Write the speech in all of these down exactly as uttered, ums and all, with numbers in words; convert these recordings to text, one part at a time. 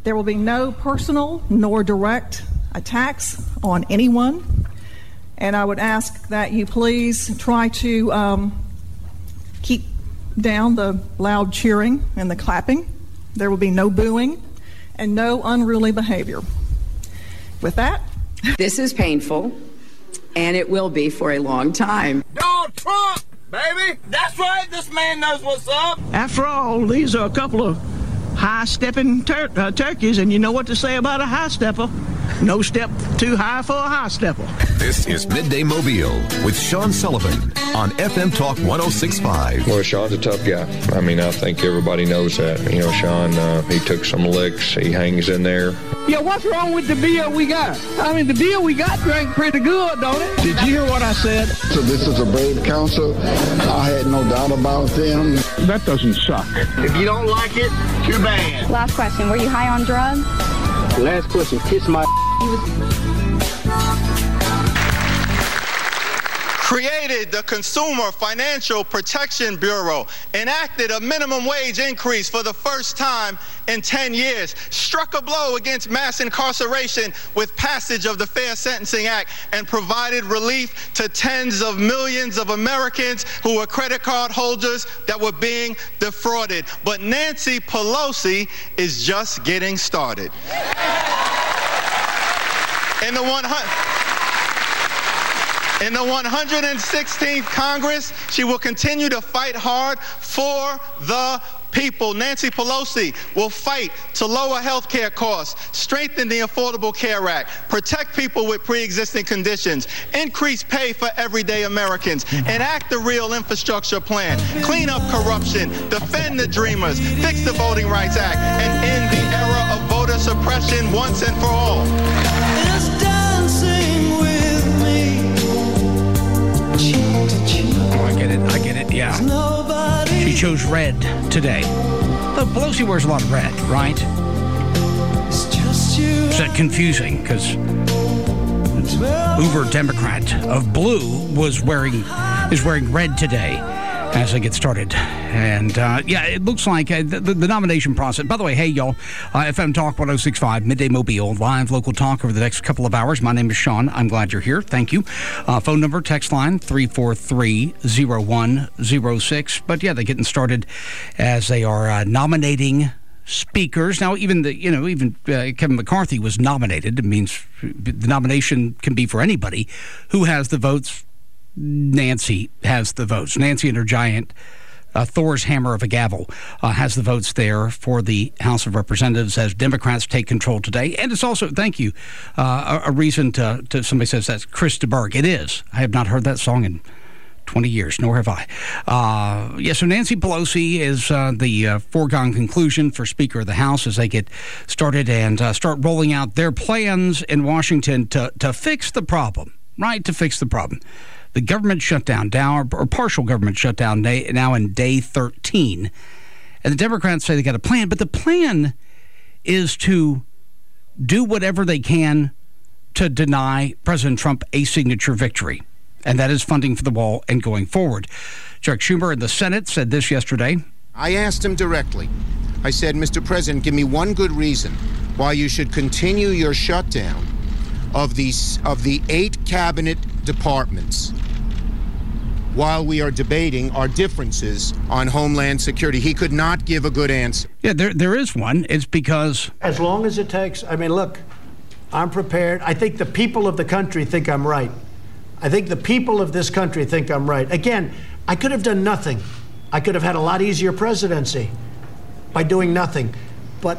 There will be no personal nor direct attacks on anyone. And I would ask that you please try to um, keep down the loud cheering and the clapping. There will be no booing and no unruly behavior. With that, this is painful, and it will be for a long time. Donald Trump, baby! That's right, this man knows what's up! After all, these are a couple of high-stepping tur- uh, turkeys, and you know what to say about a high-stepper. No step too high for a high-stepper. This is Midday Mobile with Sean Sullivan on F M Talk one oh six point five. Well, Sean's a tough guy. I mean, I think everybody knows that. You know, Sean, uh, he took some licks. He hangs in there. Yeah, what's wrong with the beer we got? I mean, the beer we got drank pretty good, don't it? Did you hear what I said? So this is a brave council. I had no doubt about them. That doesn't suck. If you don't like it, too bad. Last question. Were you high on drugs? Last question. Kiss my... Created the Consumer Financial Protection Bureau, enacted a minimum wage increase for the first time in ten years, struck a blow against mass incarceration with passage of the Fair Sentencing Act, and provided relief to tens of millions of Americans who were credit card holders that were being defrauded. But Nancy Pelosi is just getting started. In the one hundred In the one hundred sixteenth Congress, she will continue to fight hard for the people. Nancy Pelosi will fight to lower health care costs, strengthen the Affordable Care Act, protect people with pre-existing conditions, increase pay for everyday Americans, enact the real infrastructure plan, clean up corruption, defend the dreamers, fix the Voting Rights Act, and end the era of voter suppression once and for all. It's dancing with me. Oh, I get it. I get it. Yeah. She chose red today. But Pelosi wears a lot of red, right? Is that confusing? Because Uber Democrat of blue was wearing is wearing red today as I get started. And, uh, yeah, it looks like uh, the, the nomination process. By the way, hey, y'all, uh, F M Talk one oh six point five, Midday Mobile, live local talk over the next couple of hours. My name is Sean. I'm glad you're here. Thank you. Uh, phone number, text line, three four three, oh one oh six. But, yeah, they're getting started as they are uh, nominating speakers. Now, even the, you know, even uh, Kevin McCarthy was nominated. It means the nomination can be for anybody who has the votes. Nancy has the votes. Nancy and her giant uh, Thor's hammer of a gavel uh, has the votes there for the House of Representatives as Democrats take control today. And it's also, thank you, uh, a, a reason to, to, somebody says that's Chris de Burgh. It is. I have not heard that song in twenty years, nor have I. Uh, yeah, so Nancy Pelosi is uh, the uh, foregone conclusion for Speaker of the House as they get started and uh, start rolling out their plans in Washington to, to fix the problem, right, to fix the problem. The government shutdown, down, or partial government shutdown, day, now in day thirteen. And the Democrats say they got a plan, but the plan is to do whatever they can to deny President Trump a signature victory. And that is funding for the wall and going forward. Chuck Schumer in the Senate said this yesterday. I asked him directly. I said, Mister President, give me one good reason why you should continue your shutdown of these of the eight cabinet departments while we are debating our differences on Homeland Security. He could not give a good answer. Yeah, there there is one. It's because... As long as it takes, I mean, look, I'm prepared. I think the people of the country think I'm right. I think the people of this country think I'm right. Again, I could have done nothing. I could have had a lot easier presidency by doing nothing. But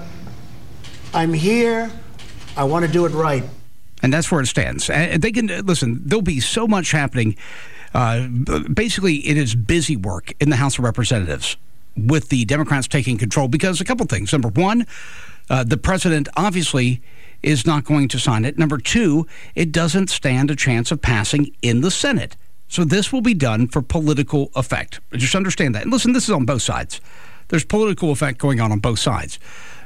I'm here. I want to do it right. And that's where it stands. And they can, listen, there'll be so much happening. Uh, basically, it is busy work in the House of Representatives with the Democrats taking control because a couple things. Number one, uh, the president obviously is not going to sign it. Number two, it doesn't stand a chance of passing in the Senate. So this will be done for political effect. Just understand that. And listen, this is on both sides. There's political effect going on on both sides.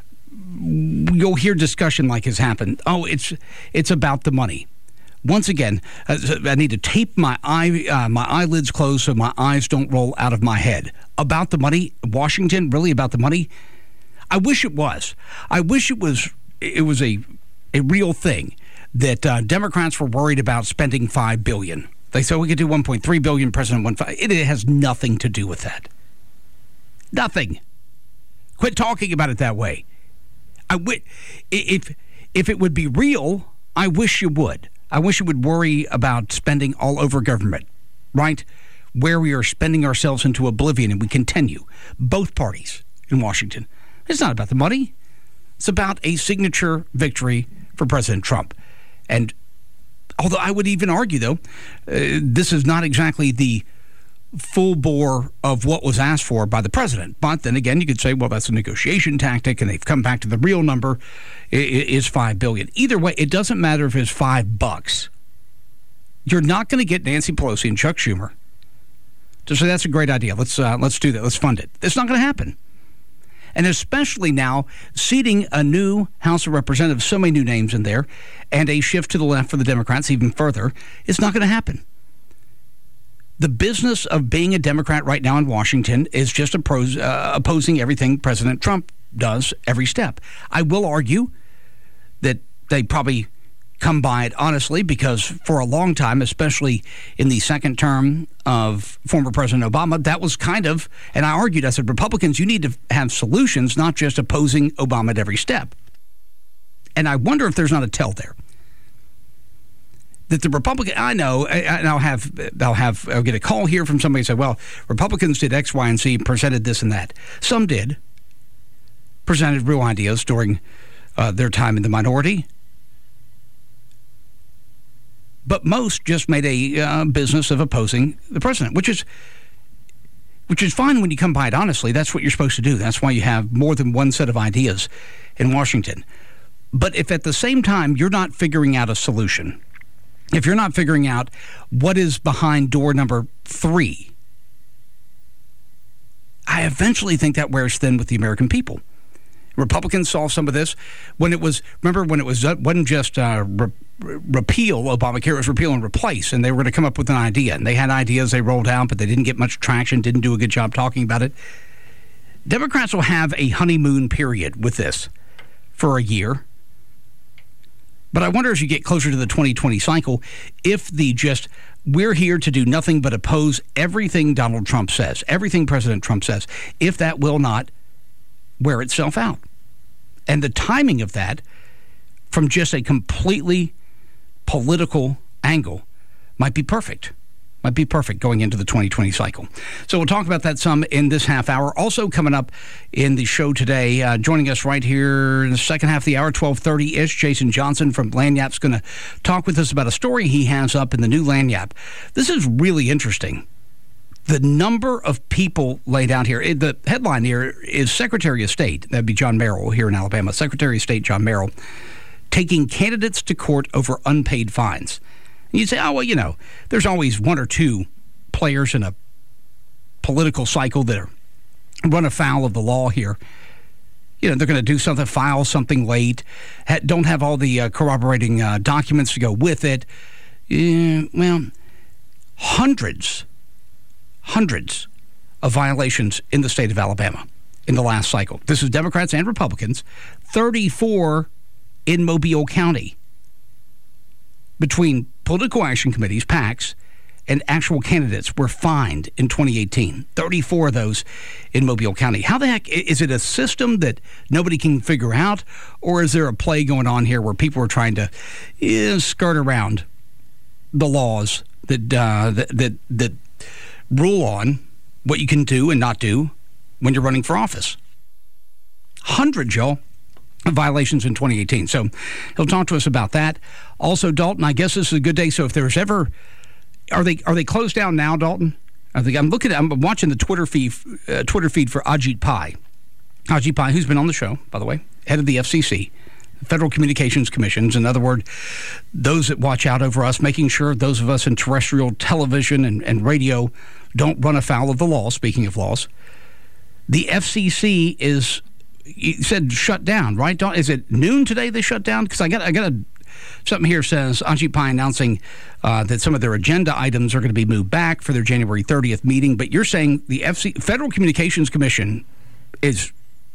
You'll hear discussion like has happened. Oh, it's it's about the money. Once again, I need to tape my eye uh, my eyelids closed so my eyes don't roll out of my head. About the money, Washington, really about the money? I wish it was. I wish it was it was a a real thing that uh, Democrats were worried about spending five billion dollars. They said we could do one point three billion dollars, President one point five. It has nothing to do with that. Nothing. Quit talking about it that way. I w- if if it would be real, I wish you would. I wish you would worry about spending all over government, right? Where we are spending ourselves into oblivion, and we continue. Both parties in Washington. It's not about the money. It's about a signature victory for President Trump. And although I would even argue, though, uh, this is not exactly the full bore of what was asked for by the president. But then again, you could say, well, that's a negotiation tactic, and they've come back to the real number is five billion dollars. Either way, it doesn't matter if it's five bucks. You're not going to get Nancy Pelosi and Chuck Schumer to say that's a great idea. Let's uh, let's do that. Let's fund it. It's not going to happen. And especially now, seating a new House of Representatives, so many new names in there, and a shift to the left for the Democrats even further, it's not going to happen. The business of being a Democrat right now in Washington is just oppose, uh, opposing everything President Trump does every step. I will argue that they probably come by it honestly, because for a long time, especially in the second term of former President Obama, that was kind of, and I argued, I said, Republicans, you need to have solutions, not just opposing Obama at every step. And I wonder if there's not a tell there. That the Republican, I know, and I'll have, I'll have, I'll get a call here from somebody who said, well, Republicans did X, Y, and Z, presented this and that. Some did, presented real ideas during uh, their time in the minority. But most just made a uh, business of opposing the president, which is which is fine when you come by it honestly. That's what you're supposed to do. That's why you have more than one set of ideas in Washington. But if at the same time you're not figuring out a solution, if you're not figuring out what is behind door number three, I eventually think that wears thin with the American people. Republicans saw some of this when it was, remember when it was, wasn't just uh, re- repeal Obamacare, it was repeal and replace, and they were going to come up with an idea. And they had ideas they rolled out, but they didn't get much traction, didn't do a good job talking about it. Democrats will have a honeymoon period with this for a year. But I wonder as you get closer to the twenty twenty cycle, if the just, we're here to do nothing but oppose everything Donald Trump says, everything President Trump says, if that will not wear itself out. And the timing of that from just a completely political angle might be perfect. Might be perfect going into the twenty twenty cycle. So we'll talk about that some in this half hour. Also coming up in the show today, uh, joining us right here in the second half of the hour, twelve thirty-ish, Jason Johnson from Lagniappe's going to talk with us about a story he has up in the new Lagniappe. This is really interesting. The number of people laid out here, the headline here is Secretary of State, that'd be John Merrill here in Alabama, Secretary of State John Merrill, taking candidates to court over unpaid fines. And you say, oh, well, you know, there's always one or two players in a political cycle that are, run afoul of the law here. You know, they're going to do something, file something late, ha- don't have all the uh, corroborating uh, documents to go with it. Uh, well, hundreds Hundreds of violations in the state of Alabama in the last cycle. This is Democrats and Republicans. thirty-four in Mobile County between political action committees, PACs, and actual candidates were fined in twenty eighteen. thirty-four of those in Mobile County. How the heck, is it a system that nobody can figure out, or is there a play going on here where people are trying to eh, skirt around the laws that uh, that that, that rule on what you can do and not do when you're running for office? Hundreds, y'all, of violations in twenty eighteen. So he'll talk to us about that. Also, Dalton, I guess this is a good day. So if there's ever, are they are they closed down now, Dalton? I think I'm looking at, I'm watching the Twitter feed, uh, Twitter feed for Ajit Pai. Ajit Pai, who's been on the show, by the way, head of the F C C, Federal Communications Commissions. In other words, those that watch out over us, making sure those of us in terrestrial television and, and radio don't run afoul of the law. Speaking of laws, the F C C is, you said shut down, right? Don't, is it noon today they shut down? Because I got I got a, something here says Ajit Pai announcing uh, that some of their agenda items are going to be moved back for their January thirtieth meeting. But you're saying the F C Federal Communications Commission is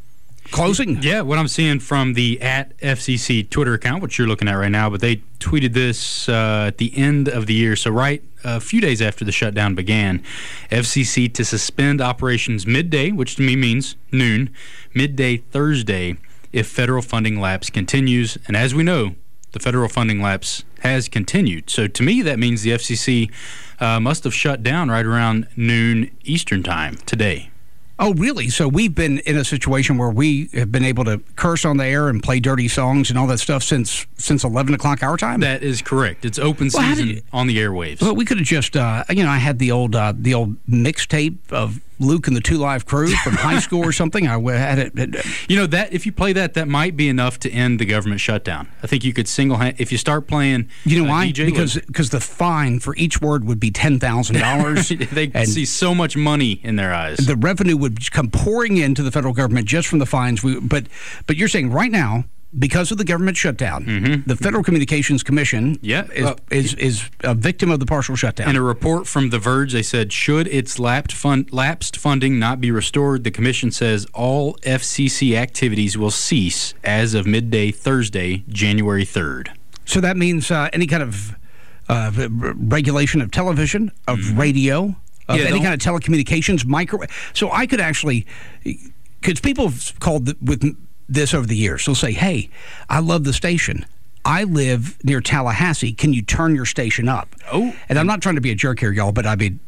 closing? Yeah, what I'm seeing from the at F C C Twitter account, which you're looking at right now, but they tweeted this uh, at the end of the year, so right a few days after the shutdown began. F C C to suspend operations midday, which to me means noon, midday Thursday, if federal funding lapse continues. And as we know, the federal funding lapse has continued. So to me, that means the F C C uh, must have shut down right around noon Eastern time today. Oh, really? So we've been in a situation where we have been able to curse on the air and play dirty songs and all that stuff since since eleven o'clock our time? That is correct. It's open well, season you, on the airwaves. Well, we could have just, uh, you know, I had the old uh, the old mixtape of Luke and the Two Live Crew from high school or something. I had it, it. You know, that if you play that, that might be enough to end the government shutdown. I think you could single hand if you start playing. You know uh, why? D J because Luke. because the fine for each word would be ten thousand dollars. They and see so much money in their eyes. The revenue would come pouring into the federal government just from the fines. We, but but you're saying right now, because of the government shutdown, mm-hmm. the Federal Communications Commission yeah, is, uh, is is a victim of the partial shutdown. In a report from The Verge, they said, should its lapsed, fund, lapsed funding not be restored, the commission says all F C C activities will cease as of midday Thursday, January third. So that means uh, any kind of uh, regulation of television, of mm-hmm. radio, of yeah, any kind of telecommunications, microwave. So I could actually, because people have called the, with this over the years. They'll say, hey, I love the station. I live near Tallahassee. Can you turn your station up? Oh. And I'm not trying to be a jerk here, y'all, but I mean,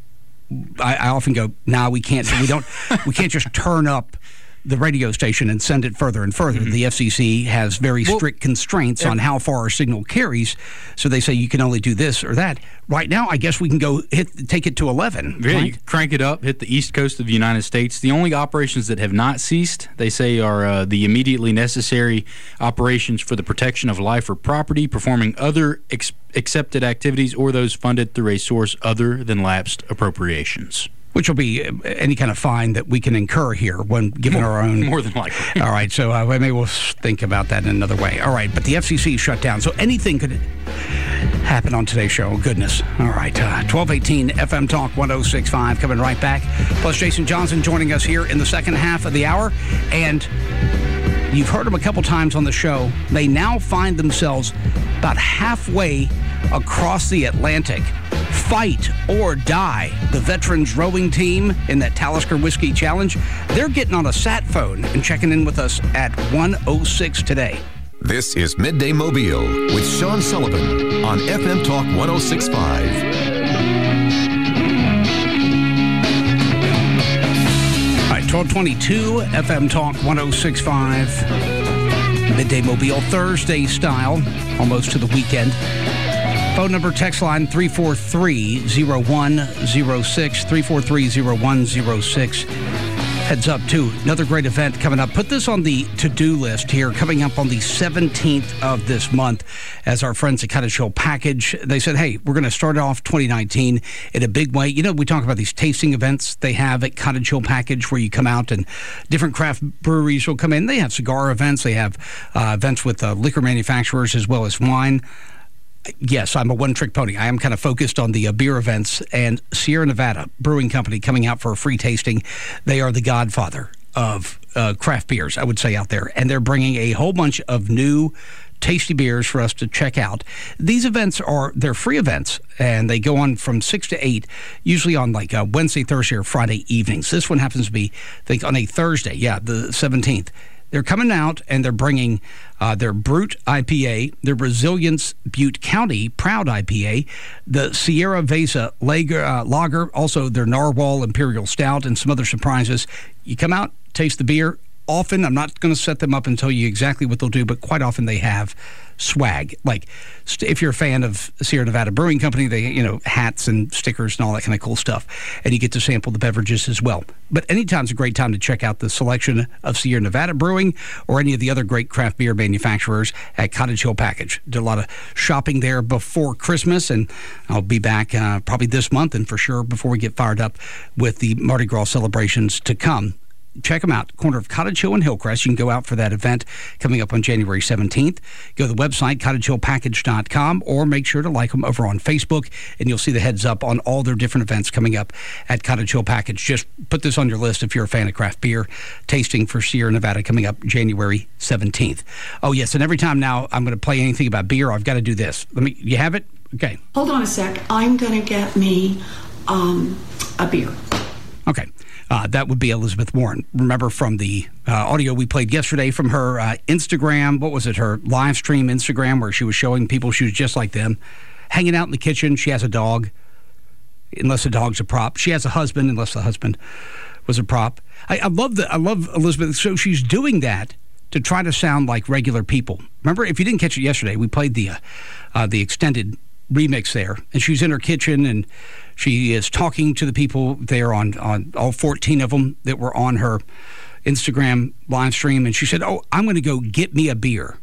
I, I often go, nah, we can't. We don't. We can't just turn up the radio station and send it further and further. Mm-hmm. The F C C has very well, strict constraints on how far our signal carries, so they say you can only do this or that. Right now, I guess we can go hit take it to eleven. Yeah, right? You crank it up, hit the east coast of the United States. The only operations that have not ceased, they say, are uh, the immediately necessary operations for the protection of life or property, performing other ex- accepted activities, or those funded through a source other than lapsed appropriations. Which will be any kind of fine that we can incur here when given more, our own. More than likely. All right, so uh, maybe we'll think about that in another way. All right, but the F C C shut down, so anything could happen on today's show. Goodness. All right, uh, twelve eighteen F M Talk one oh six point five coming right back. Plus Jason Johnson joining us here in the second half of the hour. And you've heard them a couple times on the show. They now find themselves about halfway across the Atlantic. Fight or die. The veterans rowing team in that Talisker Whiskey Challenge, they're getting on a sat phone and checking in with us at one oh six today. This is Midday Mobile with Sean Sullivan on F M Talk one oh six point five. All right, twelve twenty-two F M Talk one oh six point five. Midday Mobile Thursday style, almost to the weekend. Phone number, text line three four three, oh one oh six, three four three, oh one oh six. Heads up, too, another great event coming up. Put this on the to-do list here, coming up on the seventeenth of this month, as our friends at Cottage Hill Package, they said, hey, we're going to start off twenty nineteen in a big way. You know, we talk about these tasting events they have at Cottage Hill Package where you come out and different craft breweries will come in. They have cigar events. They have uh, events with uh, liquor manufacturers as well as wine. Yes, I'm a one-trick pony. I am kind of focused on the uh, beer events, and Sierra Nevada Brewing Company coming out for a free tasting. They are the godfather of uh, craft beers, I would say, out there, and they're bringing a whole bunch of new tasty beers for us to check out. These events are, they're free events, and they go on from six to eight, usually on like uh, Wednesday, Thursday, or Friday evenings. This one happens to be, I think, on a Thursday, yeah, the seventeenth. They're coming out and they're bringing uh, their Brute I P A, their Resilience Butte County Proud I P A, the Sierra Vesa Lager, uh, Lager, also their Narwhal Imperial Stout, and some other surprises. You come out, taste the beer. Often, I'm not going to set them up and tell you exactly what they'll do, but quite often they have swag. Like, if you're a fan of Sierra Nevada Brewing Company, they, you know, hats and stickers and all that kind of cool stuff. And you get to sample the beverages as well. But anytime's a great time to check out the selection of Sierra Nevada Brewing or any of the other great craft beer manufacturers at Cottage Hill Package. Did a lot of shopping there before Christmas, and I'll be back uh, probably this month and for sure before we get fired up with the Mardi Gras celebrations to come. check them out. Corner of Cottage Hill and Hillcrest. You can go out for that event coming up on January seventeenth. Go to the website, cottage hill package dot com, or make sure to like them over on Facebook, and you'll see the heads up on all their different events coming up at Cottage Hill Package. Just put this on your list if you're a fan of craft beer. Tasting for Sierra Nevada coming up January seventeenth. Oh, yes, and every time now I'm going to play anything about beer, I've got to do this. Let me. You have it? Okay. Hold on a sec. I'm going to get me um, a beer. Okay. Uh, that would be Elizabeth Warren. Remember from the uh, audio we played yesterday from her uh, Instagram, what was it, her live stream Instagram, where she was showing people she was just like them, hanging out in the kitchen. She has a dog, unless the dog's a prop. She has a husband, unless the husband was a prop. I, I love the I love Elizabeth. So she's doing that to try to sound like regular people. Remember, if you didn't catch it yesterday, we played the uh, uh, the extended remix there, and she's in her kitchen and she is talking to the people there on, on all fourteen of them that were on her Instagram live stream, and she said, oh, I'm going to go get me a beer.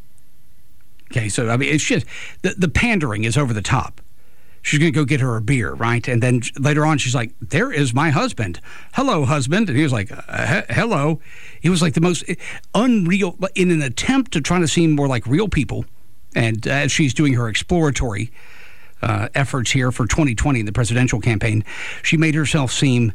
Okay, so I mean, it's just the, the pandering is over the top. She's going to go get her a beer, right? And then later on, she's like, there is my husband. Hello, husband. And he was like, uh, hello. It was like the most unreal, in an attempt to try to seem more like real people. And as she's doing her exploratory uh, efforts here for twenty twenty in the presidential campaign, she made herself seem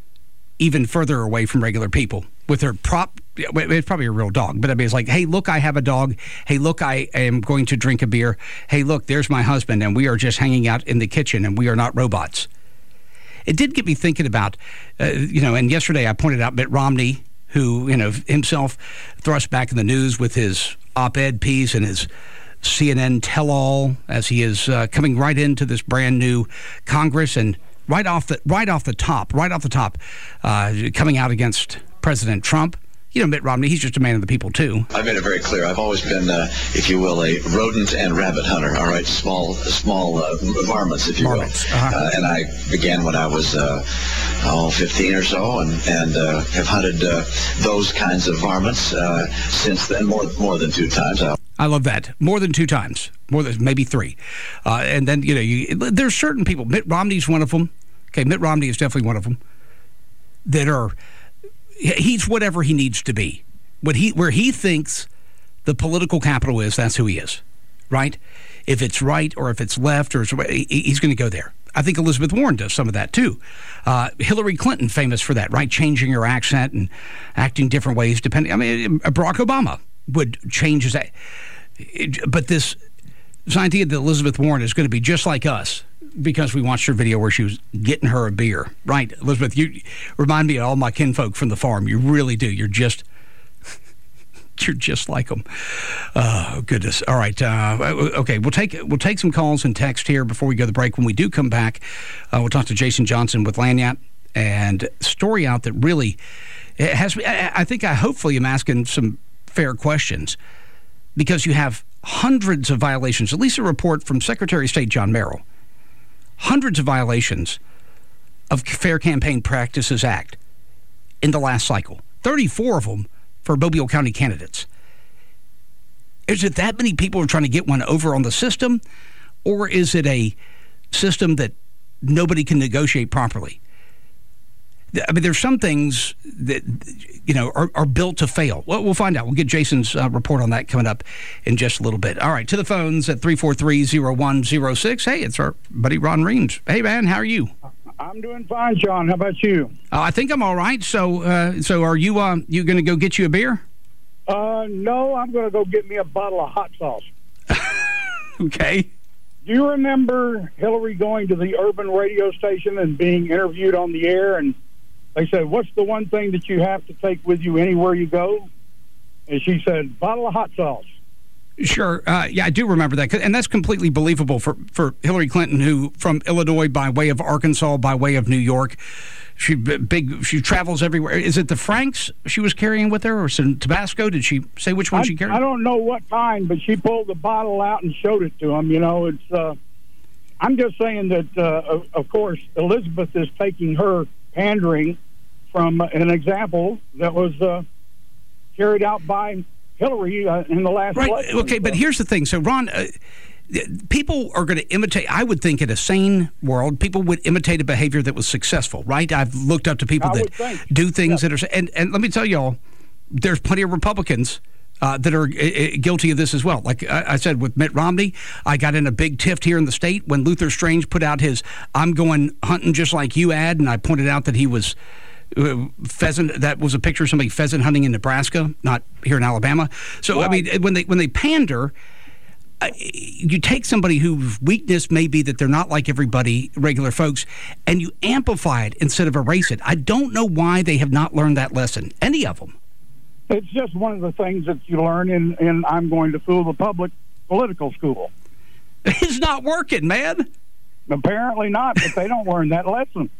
even further away from regular people with her prop. It's probably a real dog, but I mean, it's like, hey, look, I have a dog. Hey, look, I am going to drink a beer. Hey, look, there's my husband, and we are just hanging out in the kitchen, and we are not robots. It did get me thinking about, uh, you know, and yesterday I pointed out Mitt Romney, who, you know, himself thrust back in the news with his op-ed piece and his C N N tell-all as he is uh, coming right into this brand new Congress, and right off the right off the top, right off the top, uh, coming out against President Trump. You know, Mitt Romney, he's just a man of the people, too. I've made it very clear. I've always been, uh, if you will, a rodent and rabbit hunter, all right? Small small uh, varmints, if you Varmints. will. Uh-huh. Uh, and I began when I was, uh, oh, fifteen or so, and, and uh, have hunted uh, those kinds of varmints uh, since then, more, more than two times. I I love that. More than two times. More than maybe three. Uh, and then, you know, you, there's certain people. Mitt Romney's one of them. Okay, Mitt Romney is definitely one of them that are... He's whatever he needs to be. What he, where he thinks the political capital is, that's who he is, right? If it's right or if it's left, or he's going to go there. I think Elizabeth Warren does some of that, too. Uh, Hillary Clinton, famous for that, right? Changing her accent and acting different ways, depending. I mean, Barack Obama would change his... But this, this idea that Elizabeth Warren is going to be just like us, because we watched her video where she was getting her a beer. Right, Elizabeth, you remind me of all my kinfolk from the farm. You really do. You're just, you're just like them. Oh, goodness. All right. Uh, okay, we'll take we'll take some calls and text here before we go to the break. When we do come back, uh, we'll talk to Jason Johnson with Lagniappe, and story out that really it has me. I, I think I hopefully am asking some fair questions, because you have hundreds of violations. At least a report from Secretary of State John Merrill. Hundreds of violations of Fair Campaign Practices Act in the last cycle. thirty-four of them for Mobile County candidates. Is it that many people are trying to get one over on the system? Or is it a system that nobody can negotiate properly? I mean, there's some things that, you know, are, are built to fail. Well, we'll find out. We'll get Jason's uh, report on that coming up in just a little bit. All right, to the phones at three four three, zero one zero six. Hey, it's our buddy Ron Reams. Hey, man, how are you? I'm doing fine, John. How about you? Uh, I think I'm all right. So, uh, so are you? Uh, you going to go get you a beer? Uh, no, I'm going to go get me a bottle of hot sauce. Okay. Do you remember Hillary going to the urban radio station and being interviewed on the air, and they said, what's the one thing that you have to take with you anywhere you go? And she said, bottle of hot sauce. Sure. Uh, yeah, I do remember that. And that's completely believable for, for Hillary Clinton, who from Illinois by way of Arkansas, by way of New York. She big. She travels everywhere. Is it the Franks she was carrying with her, or some Tabasco? Did she say which one I, she carried? I don't know what kind, but she pulled the bottle out and showed it to him. You know, it's. Uh, I'm just saying that, uh, of, of course, Elizabeth is taking her pandering from an example that was uh, carried out by Hillary uh, in the last right. election. Okay, but here's the thing. So, Ron, uh, people are going to imitate. I would think in a sane world, people would imitate a behavior that was successful, right? I've looked up to people I that would think. do things Yeah. that are, and, and let me tell y'all, there's plenty of Republicans uh, that are uh, guilty of this as well. Like I, I said with Mitt Romney, I got in a big tiff here in the state when Luther Strange put out his "I'm going hunting just like you" ad, and I pointed out that he was uh, pheasant. That was a picture of somebody pheasant hunting in Nebraska, not here in Alabama. So I mean, when they when they pander. Uh, you take somebody whose weakness may be that they're not like everybody, regular folks, and you amplify it instead of erase it. I don't know why they have not learned that lesson, any of them. It's just one of the things that you learn in, in I'm going to fool the public political school. It's not working, man. Apparently not, but they don't learn that lesson.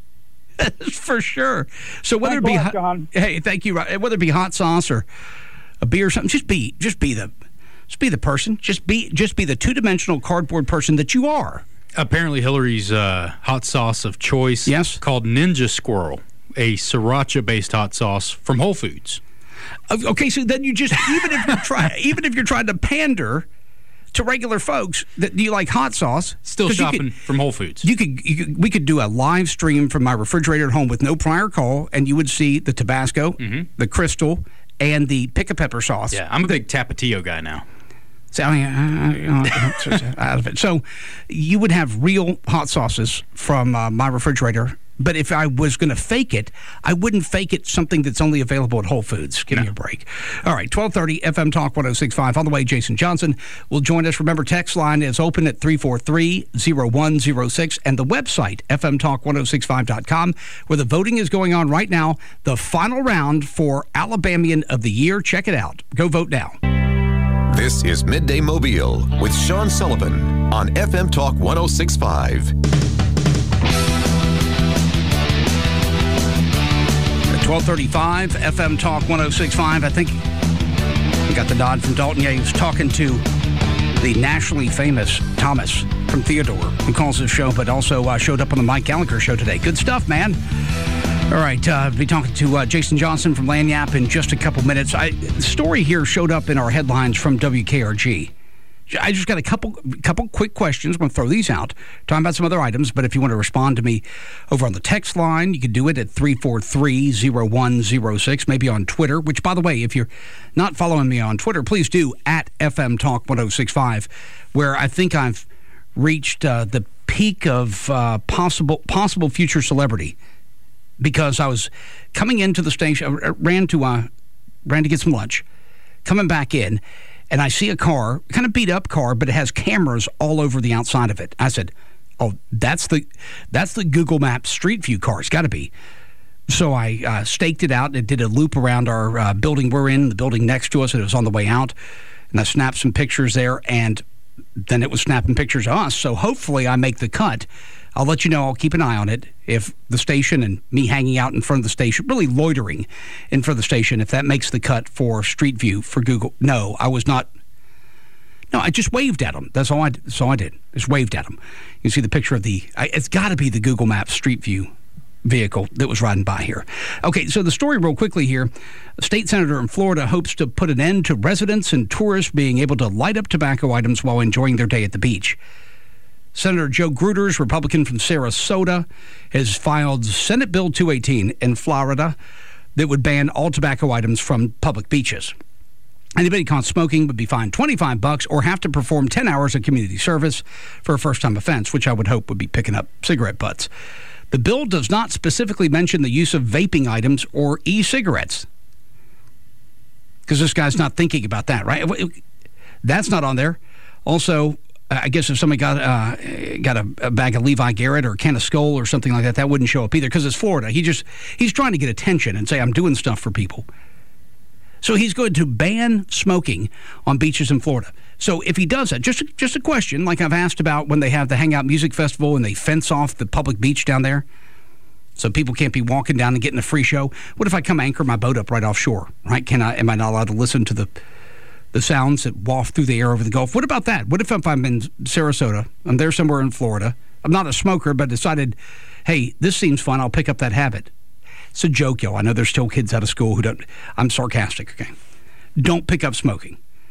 For sure. So whether Thanks it be a lot, hot, John. hey, thank you. Whether it be hot sauce or a beer or something, just be just be the just be the person. Just be just be the two dimensional cardboard person that you are. Apparently, Hillary's uh, hot sauce of choice, yes, called Ninja Squirrel, a sriracha-based hot sauce from Whole Foods. Okay, so then you just even if you're trying even if you're trying to pander to regular folks that do you like hot sauce, still shopping could, from Whole Foods. You could, you could we could do a live stream from my refrigerator at home with no prior call, and you would see the Tabasco, mm-hmm. the Crystal, and the pick a pepper sauce. Yeah, I'm a big Tapatio guy now. So, I mean, uh, out of it. So you would have real hot sauces from uh, my refrigerator. But if I was going to fake it, I wouldn't fake it something that's only available at Whole Foods. Give no. me a break. All right, twelve thirty F M Talk one oh six point five. On the way, Jason Johnson will join us. Remember, text line is open at three four three, oh one oh six. And the website, f m talk ten sixty-five dot com, where the voting is going on right now. The final round for Alabamian of the Year. Check it out. Go vote now. This is Midday Mobile with Sean Sullivan on F M Talk ten sixty-five. twelve thirty-five F M Talk ten sixty-five. I think we got the nod from Dalton. Yeah, he was talking to the nationally famous Thomas from Theodore, who calls this show, but also uh, showed up on the Mike Gallagher show today. Good stuff, man. All right, uh, I'll be talking to uh, Jason Johnson from Lagniappe in just a couple minutes. I, the story here showed up in our headlines from W K R G. I just got a couple couple quick questions. I'm going to throw these out, talking about some other items. But if you want to respond to me over on the text line, you can do it at three four three, oh one oh six, maybe on Twitter, which, by the way, if you're not following me on Twitter, please do, at F M Talk ten sixty-five, where I think I've reached uh, the peak of uh, possible possible future celebrity. Because I was coming into the station, I ran to uh, ran to get some lunch, coming back in, and I see a car, kind of beat up car, but it has cameras all over the outside of it. I said, "Oh, that's the that's the Google Maps Street View car. It's got to be." So I uh, staked it out and did a loop around our uh, building we're in, the building next to us, and it was on the way out. And I snapped some pictures there, and then it was snapping pictures of us. So hopefully I make the cut. I'll let you know. I'll keep an eye on it. If the station and me hanging out in front of the station, really loitering in front of the station, if that makes the cut for Street View for Google. No, I was not. No, I just waved at them. That's all I, that's all I did. Just waved at them. You can see the picture of the, I, it's got to be the Google Maps Street View vehicle that was riding by here. Okay, so the story real quickly here. A state senator in Florida hopes to put an end to residents and tourists being able to light up tobacco items while enjoying their day at the beach. Senator Joe Gruters, Republican from Sarasota, has filed Senate Bill two eighteen in Florida that would ban all tobacco items from public beaches. Anybody caught smoking would be fined twenty-five bucks or have to perform ten hours of community service for a first-time offense, which I would hope would be picking up cigarette butts. The bill does not specifically mention the use of vaping items or e-cigarettes, because this guy's not thinking about that, right? That's not on there. Also, I guess if somebody got uh, got a, a bag of Levi Garrett or a can of Skoal or something like that, that wouldn't show up either, because it's Florida. He just he's trying to get attention and say, I'm doing stuff for people. So he's going to ban smoking on beaches in Florida. So if he does that, just, just a question, like I've asked about when they have the Hangout Music Festival and they fence off the public beach down there so people can't be walking down and getting a free show. What if I come anchor my boat up right offshore, right? Can I? Am I not allowed to listen to the the sounds that waft through the air over the Gulf? What about that? What if, if I'm in Sarasota, I'm there somewhere in Florida, I'm not a smoker, but decided, hey, this seems fun, I'll pick up that habit. It's a joke, yo. I know there's still kids out of school who don't, I'm sarcastic, okay? Don't pick up smoking.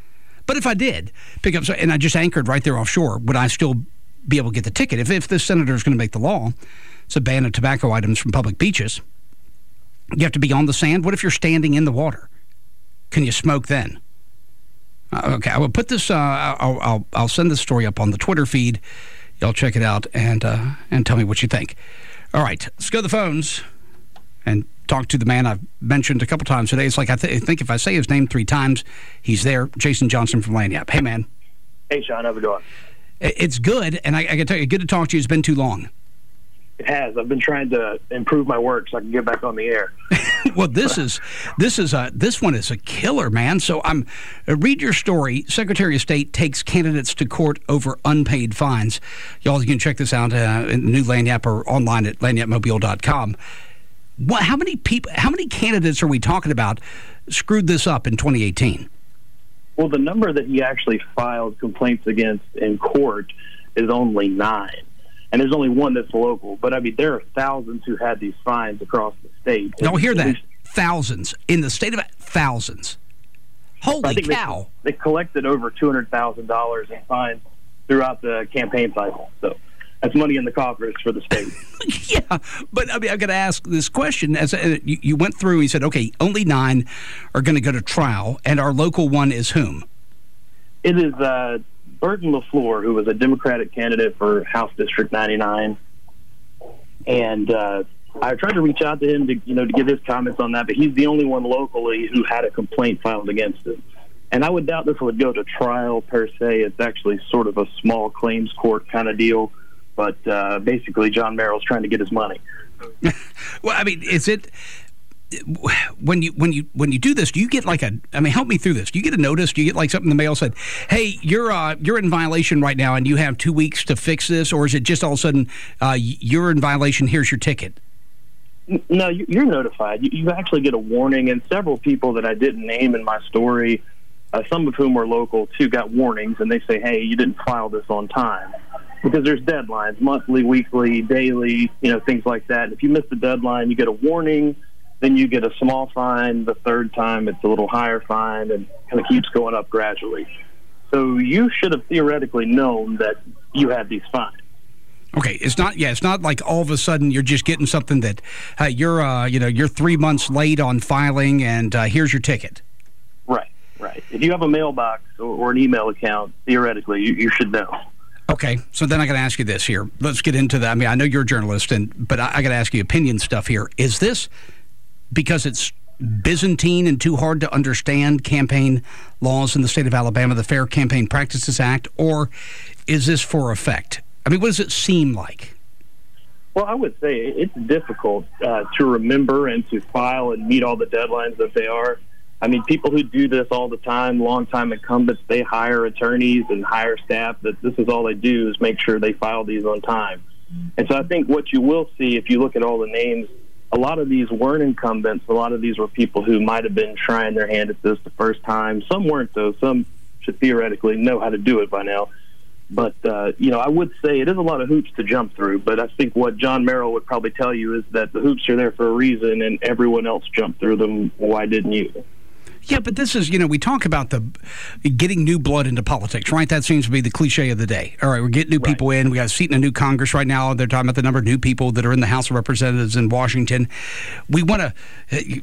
But if I did pick up, and I just anchored right there offshore, would I still be able to get the ticket? If, if this senator is going to make the law, it's a ban of tobacco items from public beaches, you have to be on the sand. What if you're standing in the water? Can you smoke then? Uh, okay, I will put this, uh, I'll, I'll, I'll send this story up on the Twitter feed. Y'all check it out and uh, and tell me what you think. All right, let's go to the phones and talk to the man I've mentioned a couple times today. It's like I, th- I think if I say his name three times, he's there. Jason Johnson from Lagniappe. Hey, man. Hey, Sean. How's it going? It's good, and I, I can tell you, good to talk to you. It's been too long. It has. I've been trying to improve my work so I can get back on the air. Well, this is this is a this one is a killer, man. So I'm uh, read your story. Secretary of State takes candidates to court over unpaid fines. Y'all can check this out uh, in the new Lagniappe or online at lagniappe mobile dot com. What? How many people? How many candidates are we talking about screwed this up in twenty eighteen? Well, the number that he actually filed complaints against in court is only nine. And there's only one that's local. But, I mean, there are thousands who had these fines across the state. Don't hear that. Least, thousands. In the state of thousands. Holy cow. They, they collected over two hundred thousand dollars in fines throughout the campaign cycle. So that's money in the coffers for the state. Yeah, but, I mean, I've got to ask this question. As uh, you, you went through, you said, okay, only nine are going to go to trial, and our local one is whom? It is... Uh, Burton LaFleur, who was a Democratic candidate for House District ninety-nine, and uh, I tried to reach out to him to, you know, to get his comments on that, but he's the only one locally who had a complaint filed against him. And I would doubt this would go to trial per se. It's actually sort of a small claims court kind of deal, but uh, basically John Merrill's trying to get his money. Well, I mean, is it... When you when you when you do this, do you get like a? I mean, help me through this. Do you get a notice? Do you get like something in the mail said, "Hey, you're uh, you're in violation right now, and you have two weeks to fix this," or is it just all of a sudden uh, you're in violation? Here's your ticket. No, you're notified. You actually get a warning, and several people that I didn't name in my story, uh, some of whom were local too, got warnings, and they say, "Hey, you didn't file this on time." Because there's deadlines, monthly, weekly, daily, you know, things like that. And if you miss the deadline, you get a warning. Then you get a small fine. The third time, it's a little higher fine, and kind of keeps going up gradually. So you should have theoretically known that you had these fines. Okay, it's not. Yeah, it's not like all of a sudden you're just getting something that uh, you're, uh, you know, you're three months late on filing, and uh, here's your ticket. Right, right. If you have a mailbox or, or an email account, theoretically, you, you should know. Okay, so then I got to ask you this here. Let's get into that. I mean, I know you're a journalist, and but I, I got to ask you opinion stuff here. Is this because it's Byzantine and too hard to understand campaign laws in the state of Alabama, the Fair Campaign Practices Act, or is this for effect? I mean, what does it seem like? Well, I would say it's difficult uh, to remember and to file and meet all the deadlines that they are. I mean, people who do this all the time, longtime incumbents, they hire attorneys and hire staff that this is all they do is make sure they file these on time. And so I think what you will see if you look at all the names, a lot of these weren't incumbents. A lot of these were people who might have been trying their hand at this the first time. Some weren't, though. Some should theoretically know how to do it by now. But, uh, you know, I would say it is a lot of hoops to jump through. But I think what John Merrill would probably tell you is that the hoops are there for a reason, and everyone else jumped through them. Why didn't you? Yeah, but this is, you know, we talk about the getting new blood into politics, right? That seems to be the cliche of the day. All right, we're getting new right. people in. We got a seat in a new Congress right now. They're talking about the number of new people that are in the House of Representatives in Washington. We want to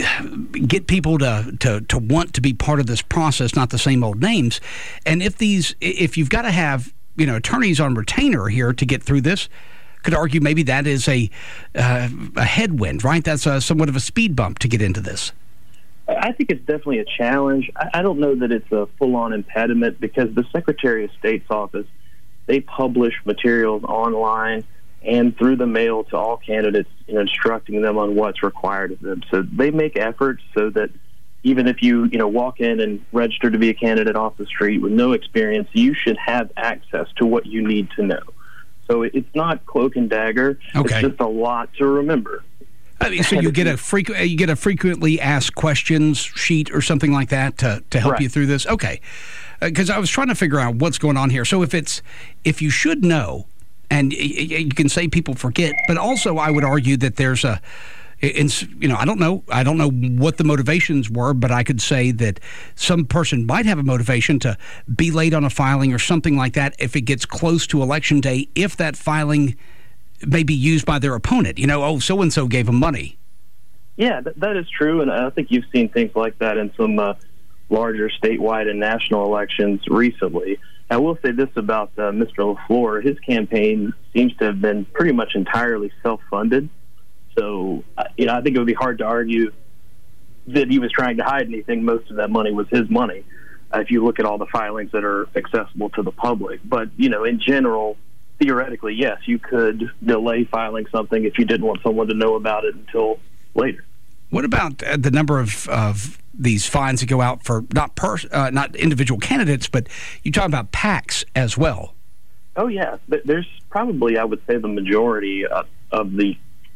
get people to, to, to want to be part of this process, not the same old names. And if these, if you've got to have, you know, attorneys on retainer here to get through this, could argue maybe that is a, uh, a headwind, right? That's a, somewhat of a speed bump to get into this. I think it's definitely a challenge. I don't know that it's a full-on impediment because the Secretary of State's office, they publish materials online and through the mail to all candidates, you know, instructing them on what's required of them. So they make efforts so that even if you, you know, walk in and register to be a candidate off the street with no experience, you should have access to what you need to know. So it's not cloak and dagger. Okay. It's just a lot to remember. I mean, so you get a frequent, you get a frequently asked questions sheet or something like that to, to help right. you through this. Okay, because uh, I was trying to figure out what's going on here. So if it's if you should know, and y- y- you can say people forget, but also I would argue that there's a in, you know, I don't know. I don't know what the motivations were, but I could say that some person might have a motivation to be late on a filing or something like that if it gets close to Election Day, if that filing may be used by their opponent. You know, oh, so-and-so gave them money. Yeah, th- that is true, and I think you've seen things like that in some uh, larger statewide and national elections recently. I will say this about uh, Mister LaFleur. His campaign seems to have been pretty much entirely self-funded. So, uh, you know, I think it would be hard to argue that he was trying to hide anything. Most of that money was his money, uh, if you look at all the filings that are accessible to the public. But, you know, in general, theoretically, yes, you could delay filing something if you didn't want someone to know about it until later. What about uh, the number of, of these fines that go out for not per, uh, not individual candidates, but you talk about PACs as well? Oh, yeah. There's probably, I would say, the majority of, of the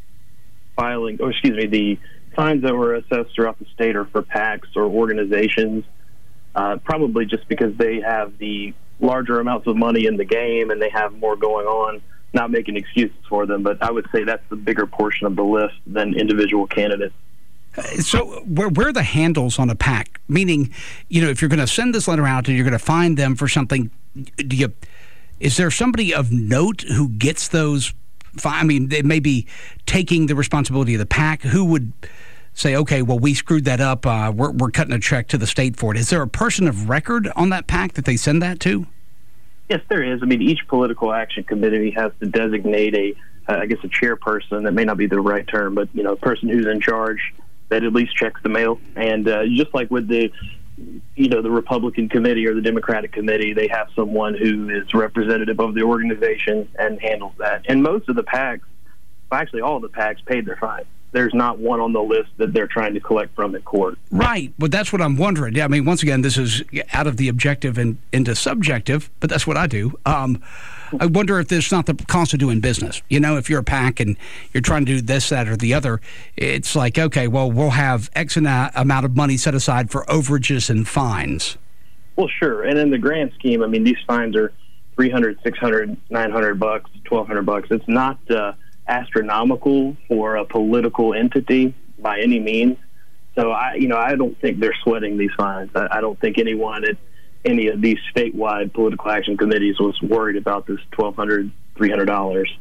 filing, or excuse me, the fines that were assessed throughout the state are for PACs or organizations, uh, probably just because they have the larger amounts of money in the game and they have more going on. Not making excuses for them, but I would say that's the bigger portion of the list than individual candidates. So where, where are the handles on a PAC? Meaning, you know, if you're going to send this letter out and you're going to find them for something, do you, is there somebody of note who gets those? I mean, they may be taking the responsibility of the PAC. Who would say, okay, well, we screwed that up. Uh, we're, we're cutting a check to the state for it. Is there a person of record on that PAC that they send that to? Yes, there is. I mean, each political action committee has to designate a, uh, I guess, a chairperson. That may not be the right term, but, you know, a person who's in charge that at least checks the mail. And uh, just like with the, you know, the Republican committee or the Democratic committee, they have someone who is representative of the organization and handles that. And most of the PACs, well, actually all of the PACs paid their fine. There's not one on the list that they're trying to collect from at court. Right. But that's what I'm wondering. Yeah, I mean, once again, this is out of the objective and into subjective, but that's what I do. Um, I wonder if there's not the cost of doing business. You know, if you're a PAC and you're trying to do this, that, or the other, it's like, okay, well, we'll have X amount of money set aside for overages and fines. Well, sure. And in the grand scheme, I mean, these fines are three hundred, six hundred, nine hundred bucks, twelve hundred bucks. It's not uh, astronomical for a political entity by any means. So I, you know, I don't think they're sweating these fines. I, I don't think anyone at any of these statewide political action committees was worried about this twelve hundred, three hundred dollars.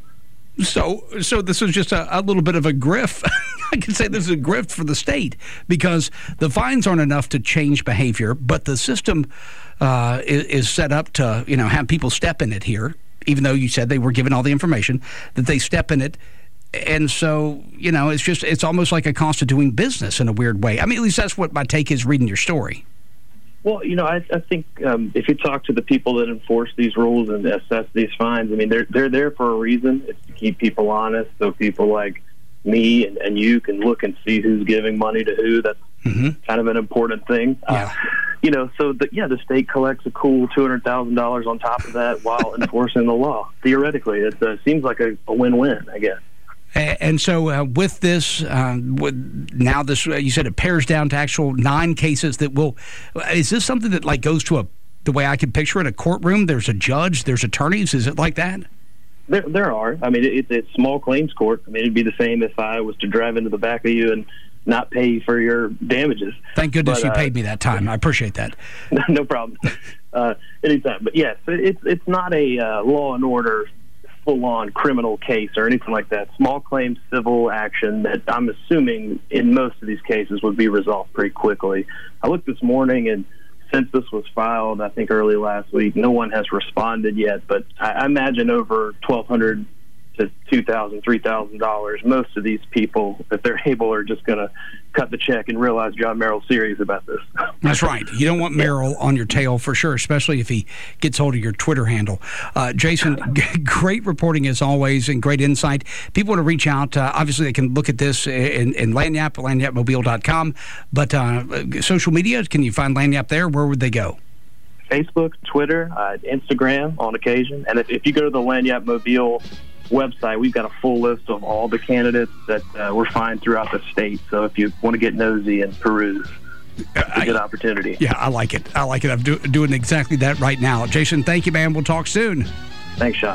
So, so this is just a, a little bit of a grift. I can say this is a grift for the state because the fines aren't enough to change behavior, but the system uh, is, is set up to, you know, have people step in it here. Even though you said they were given all the information, that they step in it. And so, you know, it's just, it's almost like a cost of doing business in a weird way. I mean, at least that's what my take is reading your story. Well, you know, I, I think um, if you talk to the people that enforce these rules and assess these fines, I mean, they're they're there for a reason. It's to keep people honest, so people like me and, and you can look and see who's giving money to who. That's mm-hmm. kind of an important thing. Yeah. Uh, you know, so, the, yeah, the state collects a cool two hundred thousand dollars on top of that while enforcing the law. Theoretically, it uh, seems like a, a win-win, I guess. And so uh, with this, uh, with now this, uh, you said it pares down to actual nine cases that will, is this something that like goes to a, the way I can picture it, a courtroom? There's a judge, there's attorneys. Is it like that? There there are. I mean, it, it's small claims court. I mean, it'd be the same if I was to drive into the back of you and not pay for your damages. Thank goodness but, you uh, paid me that time. I appreciate that. No problem. Uh, anytime. But yes, it's, it's not a uh, law and order full-on criminal case or anything like that. Small claims civil action that I'm assuming in most of these cases would be resolved pretty quickly. I looked this morning, and since this was filed, I think early last week, no one has responded yet, but I, I imagine over twelve hundred dollars to two thousand dollars, three thousand dollars, most of these people, if they're able, are just going to cut the check and realize John Merrill's serious about this. That's right. You don't want Merrill on your tail for sure, especially if he gets hold of your Twitter handle. Uh, Jason, g- great reporting as always and great insight. People want to reach out. Uh, obviously, they can look at this in, in Lagniappe, lagniappe mobile dot com. But uh, social media, can you find Lagniappe there? Where would they go? Facebook, Twitter, uh, Instagram on occasion. And if, if you go to the Lagniappe Mobile website, we've got a full list of all the candidates that uh, were fined throughout the state. So if you want to get nosy and peruse, it's a I, good opportunity. Yeah, I like it. I like it. I'm do, doing exactly that right now. Jason, thank you, man. We'll talk soon. Thanks, Sean.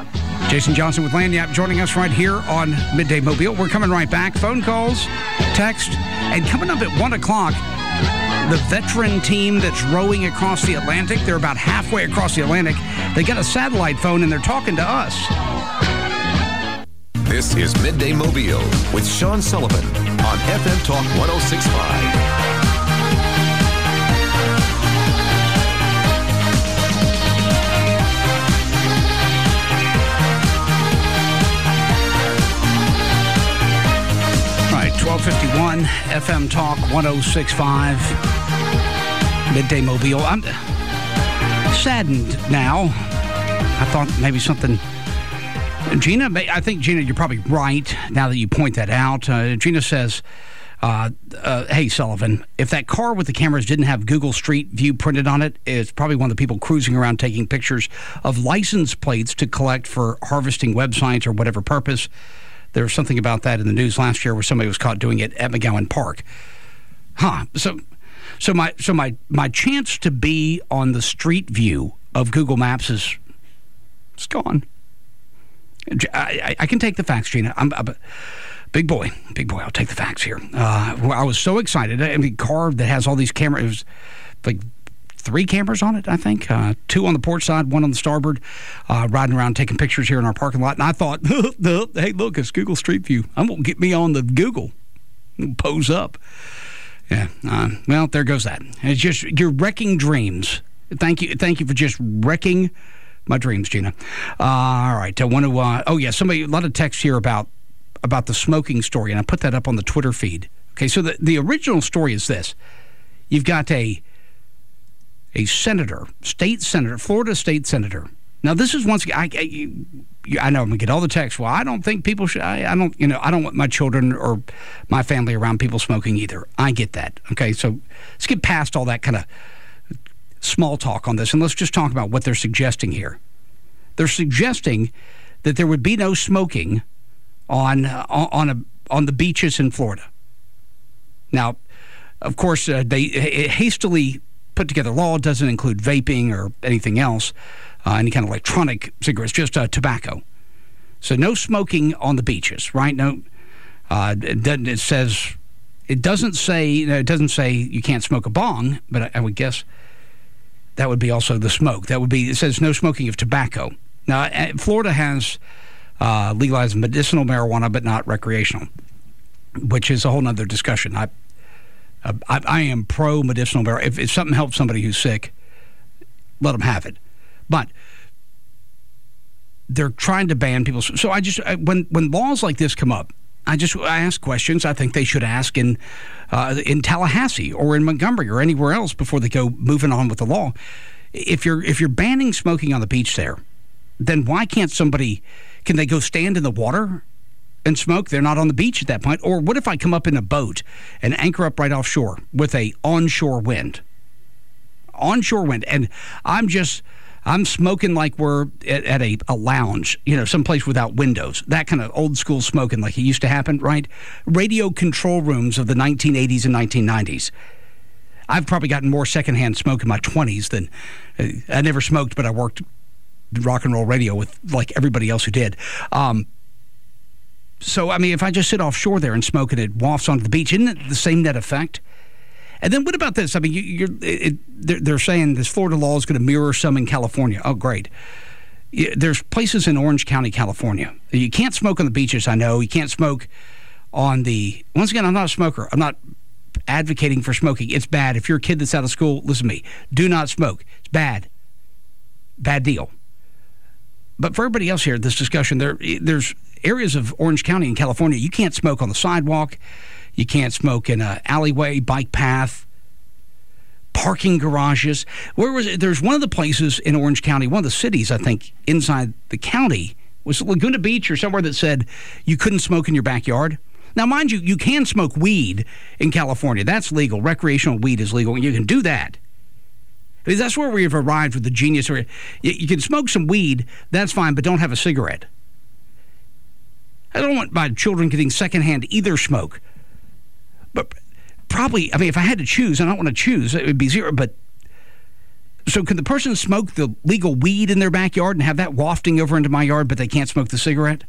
Jason Johnson with Lagniappe joining us right here on Midday Mobile. We're coming right back. Phone calls, text, and coming up at one o'clock, the veteran team that's rowing across the Atlantic. They're about halfway across the Atlantic. They got a satellite phone, and they're talking to us. This is Midday Mobile with Sean Sullivan on F M Talk one oh six point five. twelve fifty-one F M Talk one oh six point five Midday Mobile. I'm saddened now. I thought maybe something. Gina, I think, Gina, you're probably right now that you point that out. Uh, Gina says, uh, uh, hey, Sullivan, if that car with the cameras didn't have Google Street View printed on it, it's probably one of the people cruising around taking pictures of license plates to collect for harvesting websites or whatever purpose. There was something about that in the news last year where somebody was caught doing it at McGowan Park. Huh. So so my so my, my chance to be on the street view of Google Maps is it's gone. I, I, I can take the facts, Gina. I'm, I'm a big boy. Big boy, I'll take the facts here. Uh, I was so excited. I mean, car that has all these cameras, it was like three cameras on it, I think. Uh, two on the port side, one on the starboard, uh, riding around taking pictures here in our parking lot. And I thought, hey, look, it's Google Street View. I'm going to get me on the Google. Pose up. Yeah. Uh, well, there goes that. It's just, you're wrecking dreams. Thank you. Thank you for just wrecking my dreams, Gina. Uh, all right. I want to, uh, oh, yeah, somebody, a lot of text here about, about the smoking story, and I put that up on the Twitter feed. Okay, so the, the original story is this. You've got a a senator, state senator, Florida state senator. Now, this is once again, I, I, you, I know I'm going to get all the texts. Well, I don't think people should, I, I don't, you know, I don't want my children or my family around people smoking either. I get that. Okay, so let's get past all that kind of small talk on this, and let's just talk about what they're suggesting here. They're suggesting that there would be no smoking on uh, on a on the beaches in Florida. Now, of course, uh, they hastily put together law. It doesn't include vaping or anything else, uh, any kind of electronic cigarettes, just uh, tobacco. So no smoking on the beaches, right? No, uh, it, doesn't, it says it doesn't say it doesn't say you can't smoke a bong, but I, I would guess that would be also the smoke. That would be, it says no smoking of tobacco. Now, Florida has uh, legalized medicinal marijuana, but not recreational, which is a whole other discussion. I, I, I am pro medicinal marijuana. If, if something helps somebody who's sick, let them have it. But they're trying to ban people. So I just, I, when when laws like this come up, I just I ask questions I think they should ask in uh, in Tallahassee or in Montgomery or anywhere else before they go moving on with the law. If you're if you're banning smoking on the beach there, then why can't somebody, can they go stand in the water and smoke? They're not on the beach at that point. Or what if I come up in a boat and anchor up right offshore with a onshore wind? Onshore wind. And I'm just, I'm smoking like we're at, at a, a lounge, you know, someplace without windows. That kind of old school smoking like it used to happen, right? Radio control rooms of the nineteen eighties and nineteen nineties. I've probably gotten more secondhand smoke in my twenties than, uh, I never smoked, but I worked rock and roll radio with like everybody else who did. Um, so, I mean, if I just sit offshore there and smoke and it wafts onto the beach, isn't it the same net effect? And then what about this? I mean, you, you're, it, they're, they're saying this Florida law is going to mirror some in California. Oh, great. There's places in Orange County, California. You can't smoke on the beaches, I know. You can't smoke on the... Once again, I'm not a smoker. I'm not advocating for smoking. It's bad. If you're a kid that's out of school, listen to me. Do not smoke. It's bad. Bad deal. But for everybody else here, this discussion, there, there's areas of Orange County in California, you can't smoke on the sidewalk. You can't smoke in an alleyway, bike path, parking garages. Where was it? There's one of the places in Orange County, one of the cities, I think, inside the county, was Laguna Beach or somewhere that said you couldn't smoke in your backyard. Now, mind you, you can smoke weed in California. That's legal. Recreational weed is legal, and you can do that. I mean, that's where we've arrived with the genius. You, you can smoke some weed, that's fine, but don't have a cigarette. I don't want my children getting secondhand either smoke. But probably, I mean, if I had to choose, I don't want to choose, it would be zero, but So could the person smoke the legal weed in their backyard and have that wafting over into my yard, but they can't smoke the cigarette?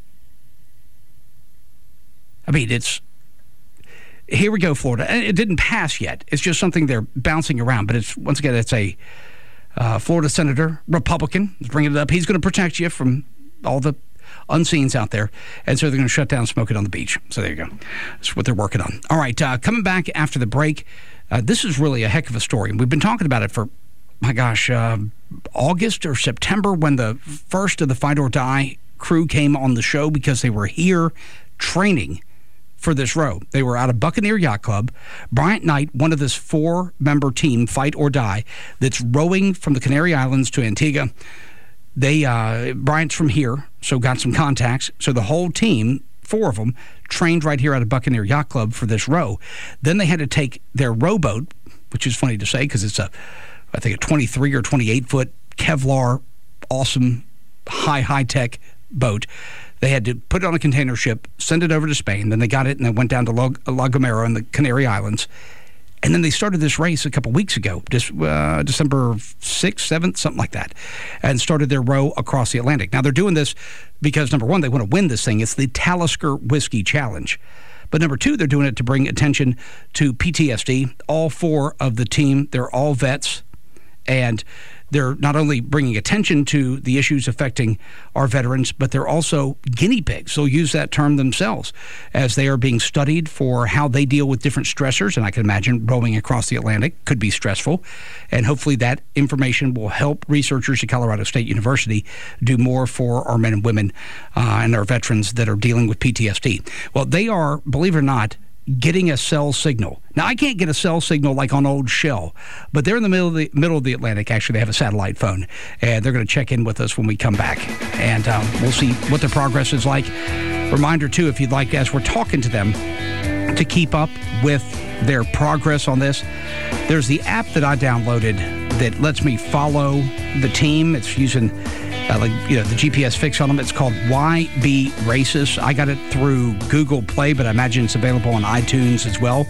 I mean, it's... Here we go, Florida. It didn't pass yet. It's just something they're bouncing around. But it's once again, it's a uh, Florida senator, Republican, is bringing it up. He's going to protect you from all the unseens out there. And so they're going to shut down smoking on the beach. So there you go. That's what they're working on. All right, uh, coming back after the break, uh, this is really a heck of a story. We've been talking about it for, my gosh, uh, August or September when the first of the Fight or Die crew came on the show because they were here training for this row. They were out of Buccaneer Yacht Club. Bryant Knight, one of this four-member team, Fight or Die, that's rowing from the Canary Islands to Antigua. They, uh, Bryant's from here, so got some contacts. So the whole team, four of them, trained right here out of Buccaneer Yacht Club for this row. Then they had to take their rowboat, which is funny to say because it's a, I think a twenty-three or twenty-eight foot Kevlar, awesome, high, high-tech boat. They had to put it on a container ship, send it over to Spain. Then they got it and they went down to La, La Gomera in the Canary Islands. And then they started this race a couple weeks ago, just, uh, December sixth, seventh, something like that, and started their row across the Atlantic. Now, they're doing this because, number one, they want to win this thing. It's the Talisker Whiskey Challenge. But number two, they're doing it to bring attention to P T S D. All four of the team, they're all vets. And they're not only bringing attention to the issues affecting our veterans, but they're also guinea pigs. They'll use that term themselves as they are being studied for how they deal with different stressors. And I can imagine rowing across the Atlantic could be stressful. And hopefully that information will help researchers at Colorado State University do more for our men and women uh, and our veterans that are dealing with P T S D. Well, they are, believe it or not, getting a cell signal. Now, I can't get a cell signal like on old Shell, but they're in the middle of the, middle of the Atlantic. Actually, they have a satellite phone, and they're going to check in with us when we come back, and um, we'll see what their progress is like. Reminder, too, if you'd like, as we're talking to them, to keep up with their progress on this, there's the app that I downloaded that lets me follow the team. It's using Uh, like, you know, the G P S fix on them. It's called Y B Races. I got it through Google Play, but I imagine it's available on iTunes as well.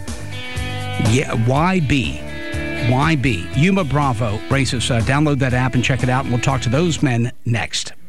Yeah, Y B. Y B. Yuma Bravo Races. Uh, download that app and check it out, and we'll talk to those men next.